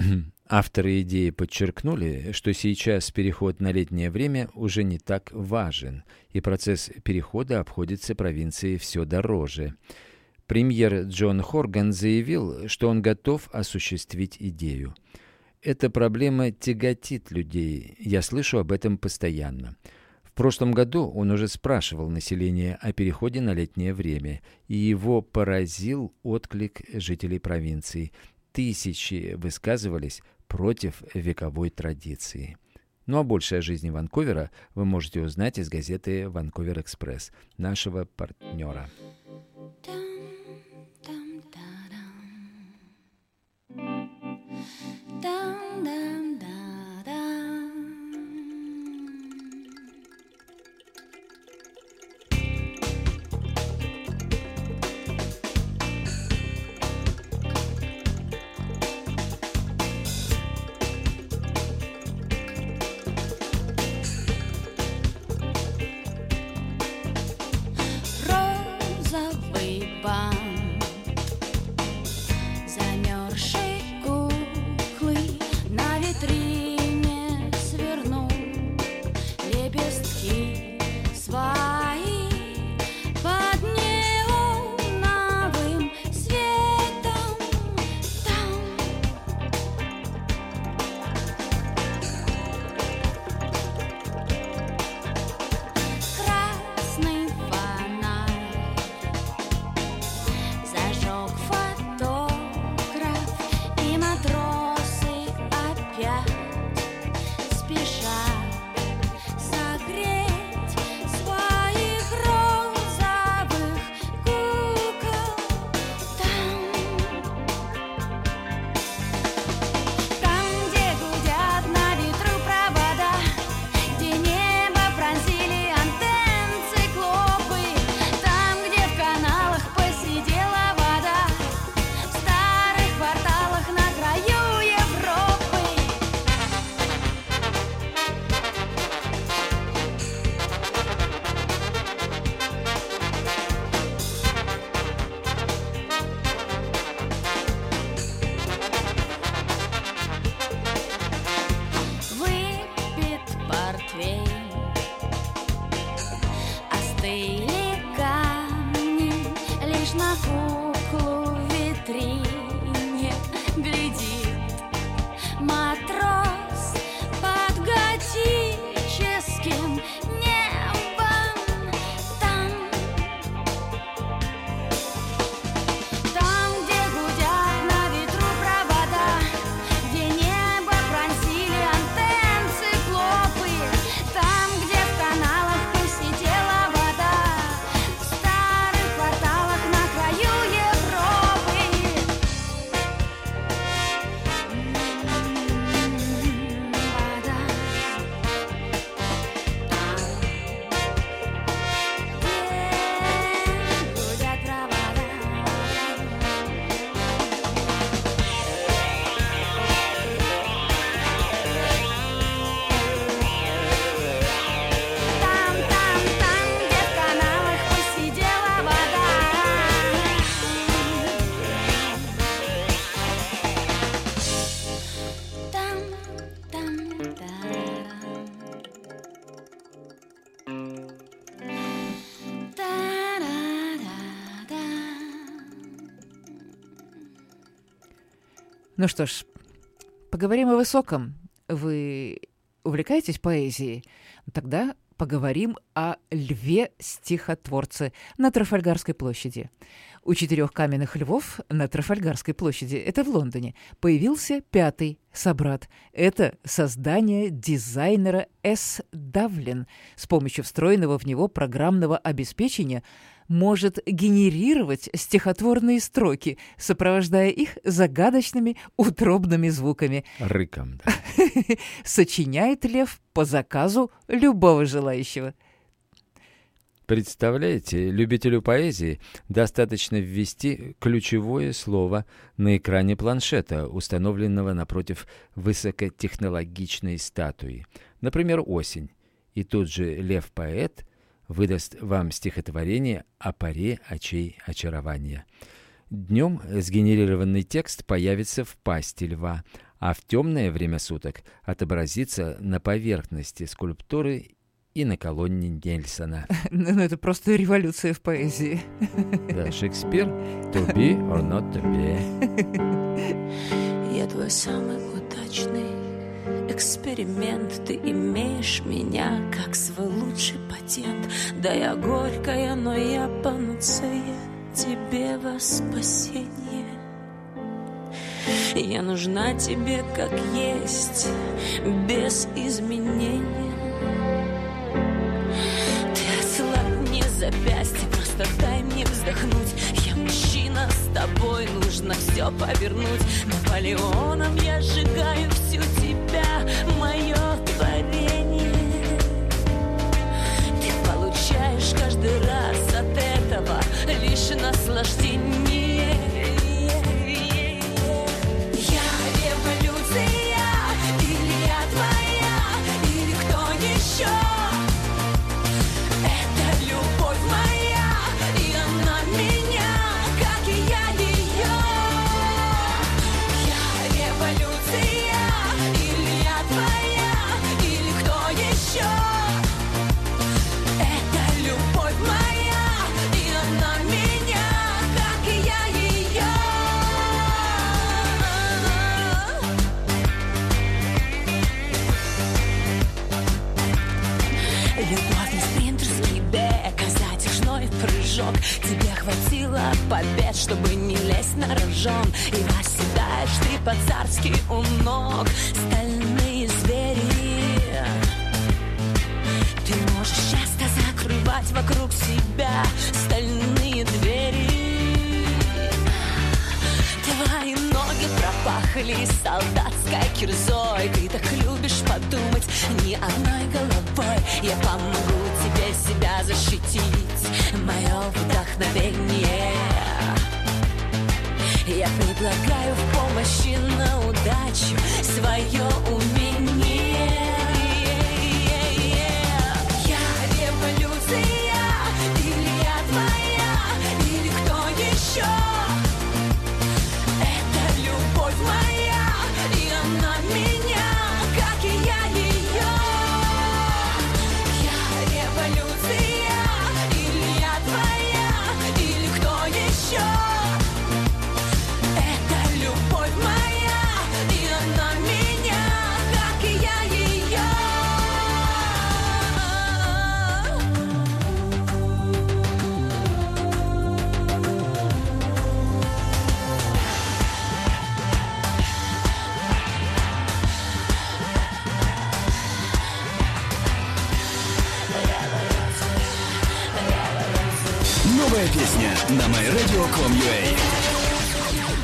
Авторы идеи подчеркнули, что сейчас переход на летнее время уже не так важен, и процесс перехода обходится провинции все дороже. Премьер Джон Хорган заявил, что он готов осуществить идею. «Эта проблема тяготит людей, я слышу об этом постоянно». В прошлом году он уже спрашивал население о переходе на летнее время, и его поразил отклик жителей провинции. Тысячи высказывались против вековой традиции. Ну а больше о жизни Ванкувера вы можете узнать из газеты «Ванкувер Экспресс», нашего партнера. или камни, лишь на куклу в витрине глядит матрос под готическим небом. Там, там, где гудят на ветру провода, где небо пронзили антенн циклопы, там, где в каналах посидела вода, в старых кварталах на краю Европы. Вода. Где гудят провода. Там, там, там, где в каналах посидела вода. Там, там, та-ра-ра-да. Ну что ж, поговорим о высоком. Вы увлекаетесь поэзией? Тогда поговорим о льве-стихотворце на Трафальгарской площади. У четырех каменных львов на Трафальгарской площади, это в Лондоне, появился пятый собрат. Это создание дизайнера С. Давлин. С помощью встроенного в него программного обеспечения может генерировать стихотворные строки, сопровождая их загадочными утробными звуками. Рыком, да. Сочиняет лев по заказу любого желающего. Представляете, любителю поэзии достаточно ввести ключевое слово на экране планшета, установленного напротив высокотехнологичной статуи. Например, «Осень». И тут же лев-поэт выдаст вам стихотворение о паре очей очарования. Днем сгенерированный текст появится в пасти льва, а в темное время суток отобразится на поверхности скульптуры и на колонне Нельсона. Ну, это просто революция в поэзии. Да, Шекспир. To be or not to be. Я твой самый удачный эксперимент. Ты имеешь меня как свой лучший патент. Да, я горькая, но я панацея тебе во спасение. Я нужна тебе как есть, без изменения. Запястье, просто дай мне вздохнуть. Я мужчина, с тобой нужно все повернуть. Наполеоном я сжигаю всю тебя, мое творение. Ты получаешь каждый раз от этого лишь наслаждение. Я революция, или я твоя, или кто еще? Тебе хватило побед, чтобы не лезть на рожон. И восседаешь ты по-царски у ног. Стальные звери. Ты можешь часто закрывать вокруг себя стальные двери. Твои ноги пропахли солдатской кирзой. Ты так любишь подумать не одной головой. Я помогу тебе себя защитить, мое вдохновение. Я предлагаю в помощи на удачу свое умение. Я революция, или я твоя, или кто еще? Это любовь моя, и она меня, как и я ее. Я революция, и Новая песня на MyRadio точка ком точка ю а.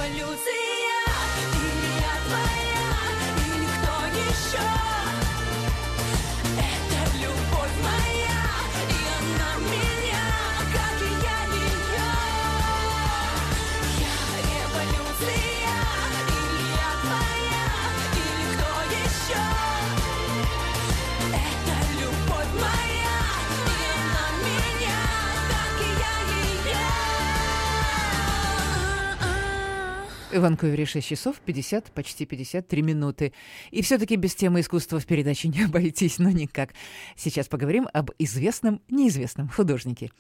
В Ванкувере шесть часов пятьдесят, почти пятьдесят три минуты. И все-таки без темы искусства в передаче не обойтись, но никак. Сейчас поговорим об известном, неизвестном художнике.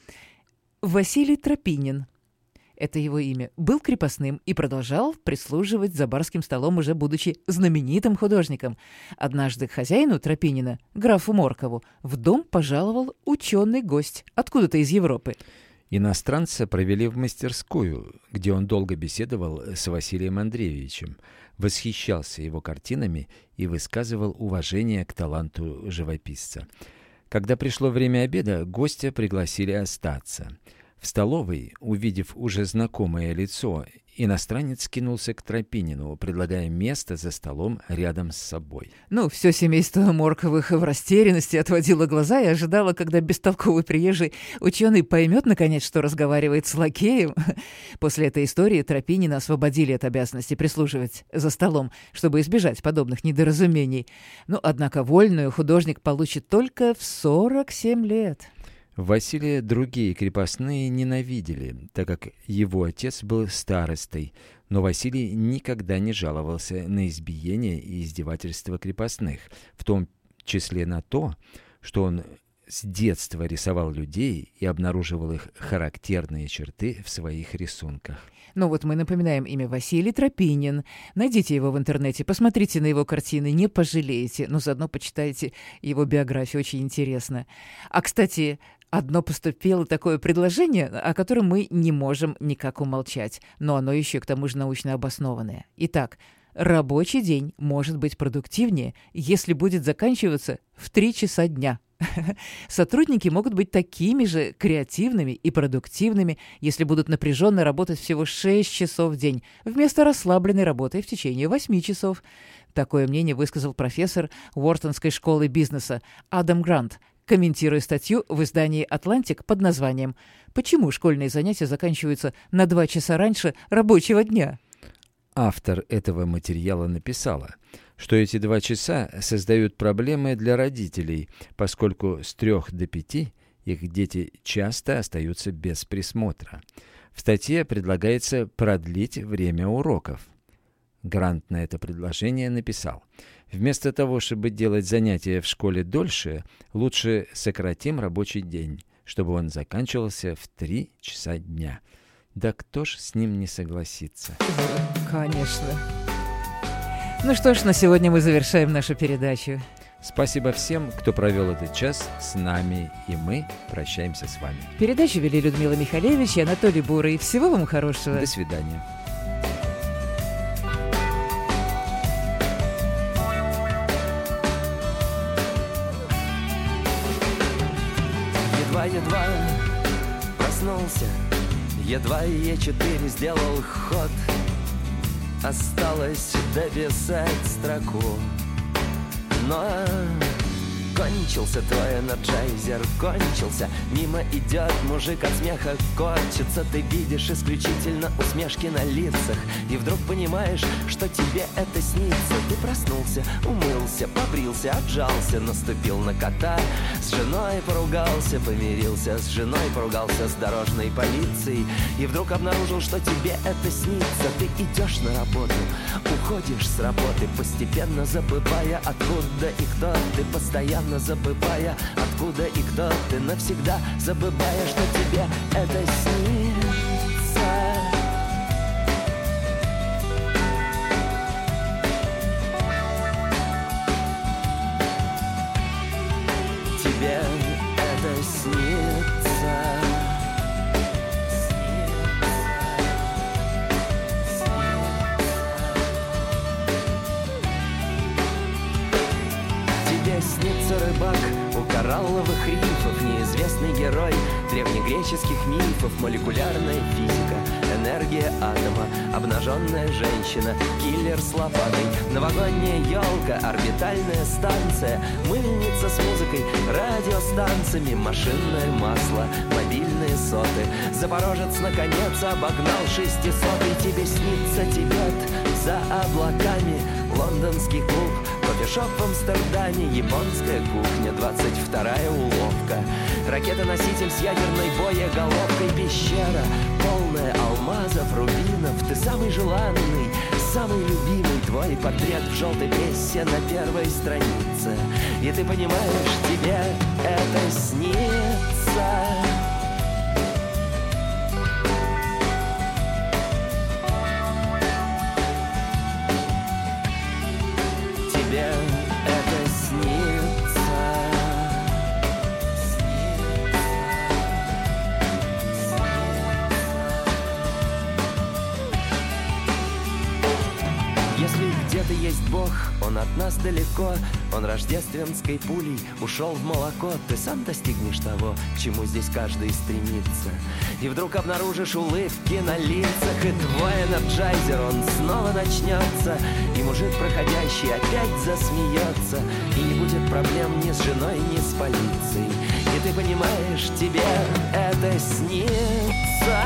Василий Тропинин. Это его имя. Был крепостным и продолжал прислуживать за барским столом, уже будучи знаменитым художником. Однажды к хозяину Тропинина, графу Моркову, в дом пожаловал ученый гость откуда-то из Европы. Иностранца провели в мастерскую, где он долго беседовал с Василием Андреевичем, восхищался его картинами и высказывал уважение к таланту живописца. Когда пришло время обеда, гостя пригласили остаться. В столовой, увидев уже знакомое лицо, иностранец кинулся к Тропинину, предлагая место за столом рядом с собой. Ну, все семейство Морковых в растерянности отводило глаза и ожидало, когда бестолковый приезжий ученый поймет, наконец, что разговаривает с лакеем. После этой истории Тропинина освободили от обязанности прислуживать за столом, чтобы избежать подобных недоразумений. Но, однако, вольную художник получит только в сорок семь лет. Василия другие крепостные ненавидели, так как его отец был старостой, но Василий никогда не жаловался на избиения и издевательства крепостных, в том числе на то, что он с детства рисовал людей и обнаруживал их характерные черты в своих рисунках. Ну вот мы напоминаем имя Василий Тропинин. Найдите его в интернете, посмотрите на его картины, не пожалеете, но заодно почитайте его биографию, очень интересно. А, кстати, одно поступило такое предложение, о котором мы не можем никак умолчать, но оно еще к тому же научно обоснованное. Итак, рабочий день может быть продуктивнее, если будет заканчиваться в три часа дня. Сотрудники могут быть такими же креативными и продуктивными, если будут напряженно работать всего шесть часов в день, вместо расслабленной работы в течение восьми часов. Такое мнение высказал профессор Уортонской школы бизнеса Адам Грант, комментируя статью в издании «Атлантик» под названием «Почему школьные занятия заканчиваются на два часа раньше рабочего дня?». Автор этого материала написала, что эти два часа создают проблемы для родителей, поскольку с трех до пяти их дети часто остаются без присмотра. В статье предлагается продлить время уроков. Грант на это предложение написал: вместо того, чтобы делать занятия в школе дольше, лучше сократим рабочий день, чтобы он заканчивался в три часа дня. Да кто ж с ним не согласится? Конечно. Ну что ж, на сегодня мы завершаем нашу передачу. Спасибо всем, кто провел этот час с нами, и мы прощаемся с вами. Передачу вели Людмила Михалевич и Анатолий Бурый. Всего вам хорошего. До свидания. Едва-едва проснулся, едва Е четыре сделал ход. Осталось дописать строку, но кончился твой энерджайзер, кончился. Мимо идет мужик, от смеха корчится. Ты видишь исключительно усмешки на лицах, и вдруг понимаешь, что тебе это снится. Ты проснулся, умылся, побрился, отжался, наступил на кота. С женой поругался, помирился с женой, поругался с дорожной полицией, и вдруг обнаружил, что тебе это снится. Ты идешь на работу, уходишь с работы, постепенно забывая, откуда и кто ты, постоянно забывая, откуда и кто ты, навсегда забывая, что тебе это снится. Тебе это снится. Тебе снится Охотился рыбак у коралловых рифов, неизвестный герой древнегреческих мифов, молекулярная физика, энергия атома, обнаженная женщина, киллер с лопатой, новогодняя елка, орбитальная станция, мыльница с музыкой, радиостанциями, машинное масло, мобильные соты. Запорожец наконец обогнал шестисотый. Тебе снится Тибет за облаками, лондонский клуб, кофешоп в Амстердаме, японская кухня, двадцать вторая уловка, ракета-носитель с ядерной боеголовкой, пещера, полная алмазов, рубинов. Ты самый желанный, самый любимый, твой портрет в желтой прессе на первой странице. И ты понимаешь, тебе это снится. Есть Бог, Он от нас далеко, Он рождественской пулей ушел в молоко. Ты сам достигнешь того, к чему здесь каждый стремится. И вдруг обнаружишь улыбки на лицах, и твой энерджайзер, он снова начнется. И мужик проходящий опять засмеется, и не будет проблем ни с женой, ни с полицией. И ты понимаешь, тебе это снится.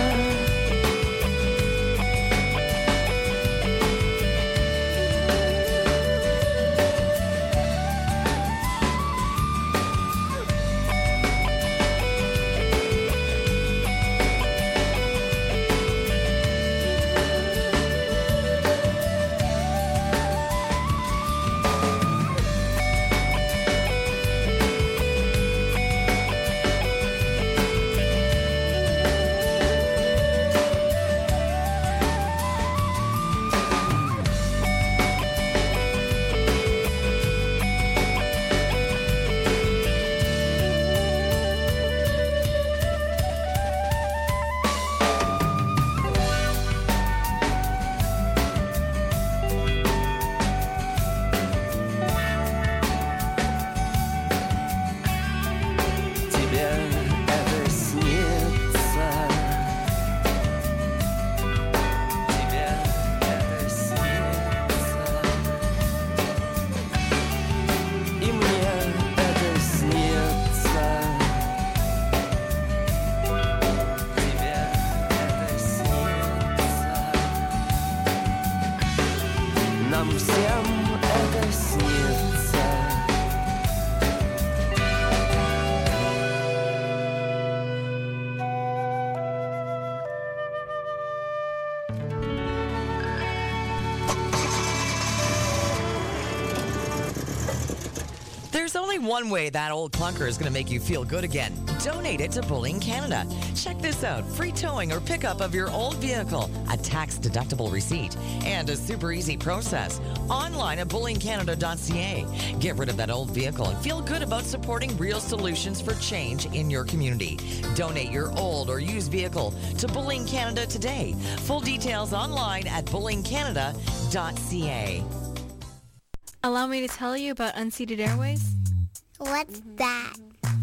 There's only one way that old clunker is going to make you feel good again. Donate it to Bullying Canada. Check this out. Free towing or pickup of your old vehicle, a tax-deductible receipt, and a super easy process. Online at bullying canada dot c a. Get rid of that old vehicle and feel good about supporting real solutions for change in your community. Donate your old or used vehicle to Bullying Canada today. Full details online at bullying canada dot c a. Allow me to tell you about Unceded Airways. What's that?